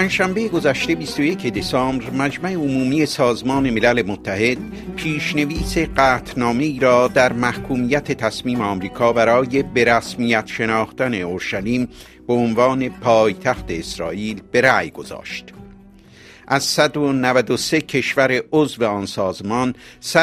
پنجشنبه گذشته 21 دسامبر مجمع عمومی سازمان ملل متحد پیشنویس قطعنامه‌ای را در محکومیت تصمیم آمریکا برای به رسمیت شناختن اورشلیم به عنوان پایتخت اسرائیل به رأی گذاشت. از 193 کشور عضو آن سازمان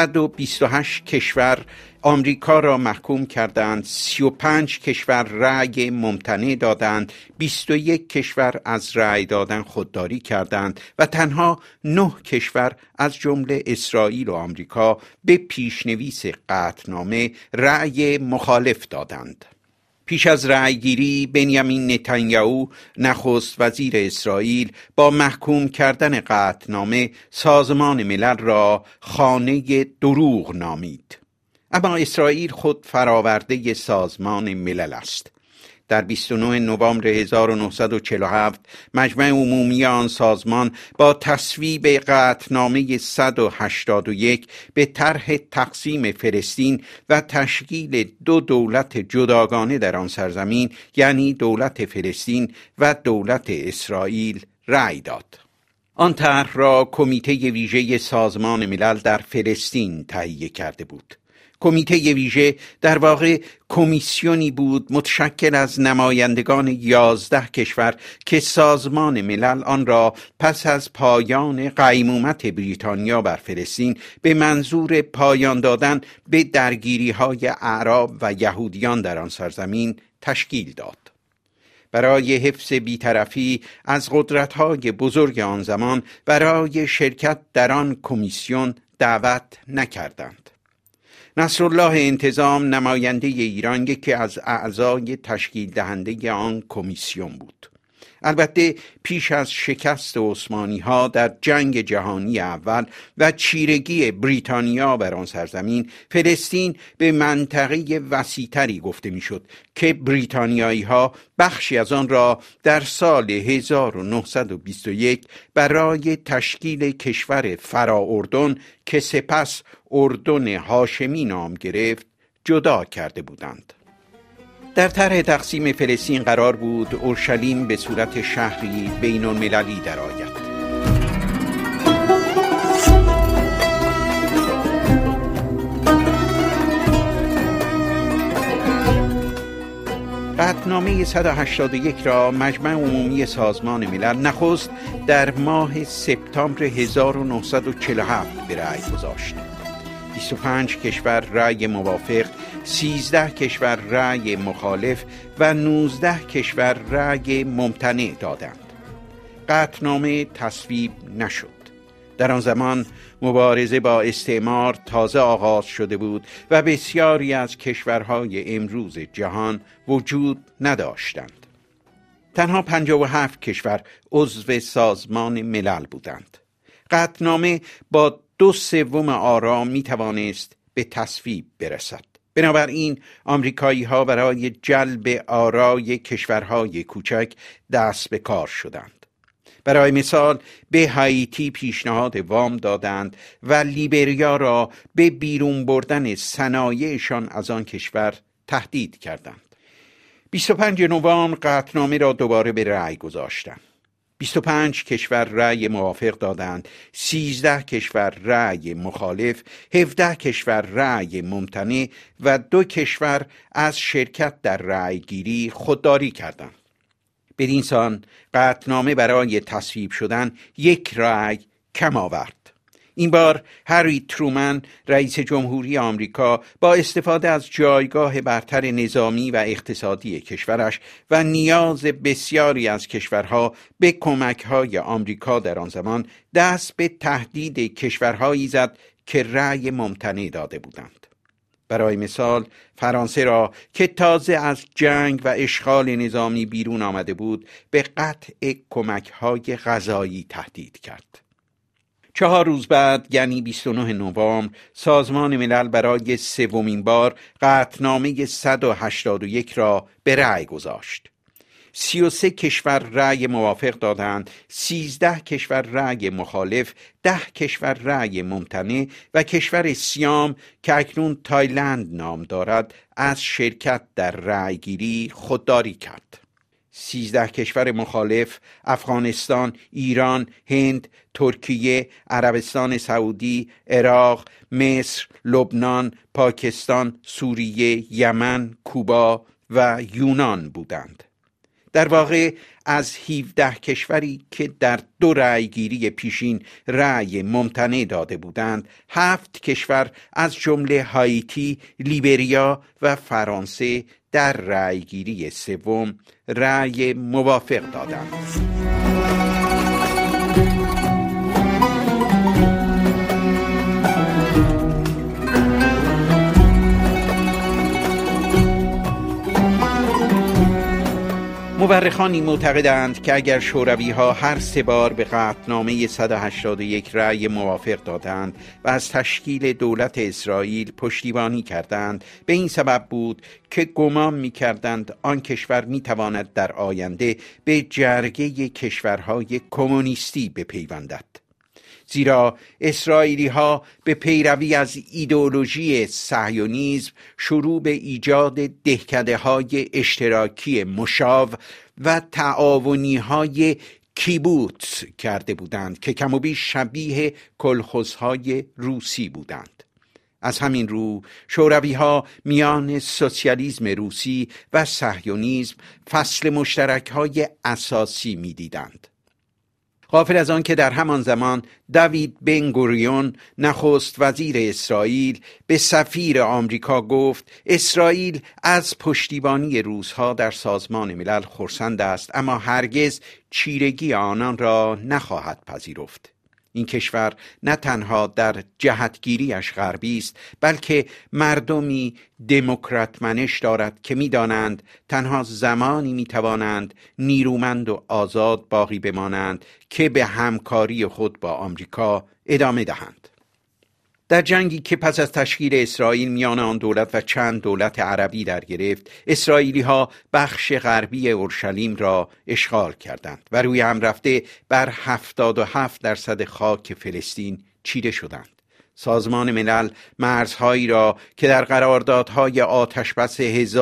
128 کشور آمریکا را محکوم کردند، 35 کشور رأی ممتنع دادند، 21 کشور از رأی دادن خودداری کردند و تنها 9 کشور از جمله اسرائیل و آمریکا به پیشنویس قطعنامه رأی مخالف دادند. پیش از رأیگیری بنیامین نتانیاهو نخست وزیر اسرائیل با محکوم کردن قطعنامه سازمان ملل را خانه دروغ نامید. اما اسرائیل خود فراورده سازمان ملل است. در 29 نوامبر 1947 مجمع عمومی آن سازمان با تصویب قطعنامه 181 به طرح تقسیم فلسطین و تشکیل 2 دولت جداگانه در آن سرزمین، یعنی دولت فلسطین و دولت اسرائیل، رأی داد. آن طرح را کمیته ویژه سازمان ملل در فلسطین تهیه کرده بود. کمیته ویژه در واقع کمیسیونی بود متشکل از نمایندگان 11 کشور که سازمان ملل آن را پس از پایان قیمومت بریتانیا بر فلسطین به منظور پایان دادن به درگیری‌های اعراب و یهودیان در آن سرزمین تشکیل داد. برای حفظ بی‌طرفی از قدرت‌های بزرگ آن زمان برای شرکت در آن کمیسیون دعوت نکردند. نصرالله انتظام نماینده ایران یکی از اعضای تشکیل دهنده آن کمیسیون بود. البته پیش از شکست عثمانی ها در جنگ جهانی اول و چیرگی بریتانیا بر آن سرزمین، فلسطین به منطقه وسیع‌تری گفته میشد که بریتانیایی ها بخشی از آن را در سال 1921 برای تشکیل کشور فرااردن که سپس اردن هاشمی نام گرفت جدا کرده بودند. در طرح تقسیم فلسطین قرار بود اورشلیم به صورت شهری بین المللی درآید. قطعنامه 181 را مجمع عمومی سازمان ملل نخست در ماه سپتامبر 1947 به رأی گذاشت. 25 کشور رأی موافق، 13 کشور رأی مخالف و 19 کشور رأی ممتنع دادند. قطعنامه تصویب نشد. در آن زمان مبارزه با استعمار تازه آغاز شده بود و بسیاری از کشورهای امروز جهان وجود نداشتند. تنها 57 کشور عضو سازمان ملل بودند. قطعنامه با 2/3 آرا می توانست به تصویب برسد. بنابراین آمریکایی ها برای جلب آرای کشورهای کوچک دست به کار شدند. برای مثال به هایتی پیشنهاد وام دادند و لیبریا را به بیرون بردن صنایعشان از آن کشور تهدید کردند. 25 نوامبر قطعنامه را دوباره به رأی گذاشتند. 25 کشور رأی موافق دادند، 13 کشور رأی مخالف، 17 کشور رأی ممتنع و 2 کشور از شرکت در رأیگیری خودداری کردند. بدین سان قطعنامه برای تصویب شدن 1 رأی کم آورد. این بار هری ترومن رئیس جمهوری آمریکا با استفاده از جایگاه برتر نظامی و اقتصادی کشورش و نیاز بسیاری از کشورها به کمک‌های آمریکا در آن زمان دست به تهدید کشورهایی زد که رأی ممتنع داده بودند. برای مثال فرانسه را که تازه از جنگ و اشغال نظامی بیرون آمده بود به قطع کمک‌های غذایی تهدید کرد. 4 روز بعد یعنی 29 نوامبر سازمان ملل برای 3مین بار قطعنامه 181 را به رأی گذاشت. 33 کشور رأی موافق دادند، 13 کشور رأی مخالف، 10 کشور رأی ممتنع و کشور سیام که اکنون تایلند نام دارد از شرکت در رأیگیری خودداری کرد. 13 کشور مخالف، افغانستان، ایران، هند، ترکیه، عربستان سعودی، عراق، مصر، لبنان، پاکستان، سوریه، یمن، کوبا و یونان بودند. در واقع از 17 کشوری که در 2 رأیگیری پیشین رأی ممتنع داده بودند، 7 کشور از جمله هایتی، لیبریا و فرانسه در رأیگیری سوم رأی موافق دادند. مورخانی معتقدند که اگر شوروی‌ها هر 3 بار به قطعنامه 181 رأی موافق دادند و از تشکیل دولت اسرائیل پشتیبانی کردند، به این سبب بود که گمان می‌کردند آن کشور می‌تواند در آینده به جرگه کشورهای کمونیستی بپیوندد. زیرا اسرائیلی‌ها به پیروی از ایدئولوژی صهیونیسم شروع به ایجاد دهکده‌های اشتراکی مشاو و تعاونی‌های کیبوتس کرده بودند که کم و بیش شبیه کلخوزهای روسی بودند. از همین رو شوروی‌ها میان سوسیالیسم روسی و صهیونیسم فصل مشترک‌های اساسی می‌دیدند. غافل از آن که در همان زمان داوید بن گوریون نخست وزیر اسرائیل به سفیر آمریکا گفت اسرائیل از پشتیبانی روس‌ها در سازمان ملل خرسند است، اما هرگز چیرگی آنان را نخواهد پذیرفت. این کشور نه تنها در جهتگیریش غربی است، بلکه مردمی دموکرات منش دارد که می‌دانند تنها زمانی می‌توانند نیرومند و آزاد باقی بمانند که به همکاری خود با آمریکا ادامه دهند. در جنگی که پس از تشکیل اسرائیل میان آن دولت و چند دولت عربی در گرفت، اسرائیلی‌ها بخش غربی اورشلیم را اشغال کردند و روی هم رفته بر 77% خاک فلسطین چیده شدند. سازمان ملل مرزهایی را که در قراردادهای آتشبس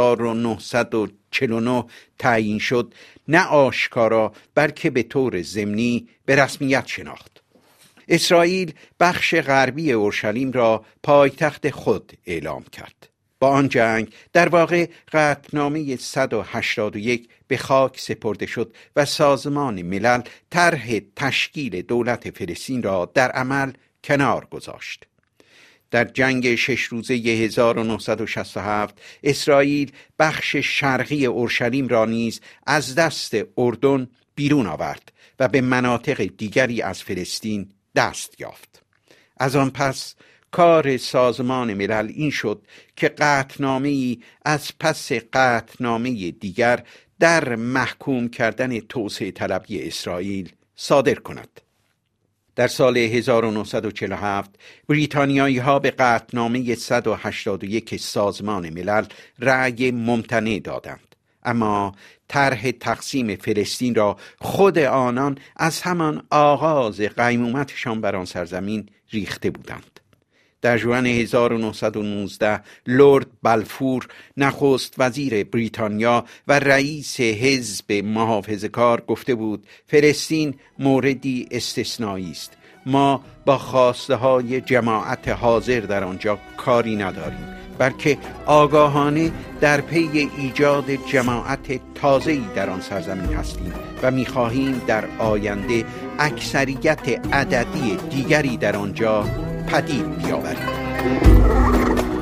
1949 تعیین شد، نه آشکارا بلکه به طور ضمنی به رسمیت شناخت. اسرائیل بخش غربی اورشلیم را پایتخت خود اعلام کرد. با آن جنگ در واقع قطعنامه 181 به خاک سپرده شد و سازمان ملل طرح تشکیل دولت فلسطین را در عمل کنار گذاشت. در جنگ 6 روزه 1967 اسرائیل بخش شرقی اورشلیم را نیز از دست اردن بیرون آورد و به مناطق دیگری از فلسطین دست یافت. از آن پس کار سازمان ملل این شد که قطعنامه‌ای از پس قطعنامه دیگر در محکوم کردن توسعه طلبی اسرائیل صادر کند. در سال 1947 بریتانیایی‌ها به قطعنامه 181 سازمان ملل رأی ممتنع دادند، اما طرح تقسیم فلسطین را خود آنان از همان آغاز قیمومتشان بر آن سرزمین ریخته بودند. در ژوئن 1919 لرد بلفور نخست وزیر بریتانیا و رئیس حزب محافظه‌کار گفته بود فلسطین موردی استثنایی است. ما با خواسته های جماعت حاضر در آنجا کاری نداریم، بلکه آگاهانه در پی ایجاد جماعت تازه‌ای در آن سرزمین هستیم و می‌خواهیم در آینده اکثریت عددی دیگری در آنجا پدید بیاوریم.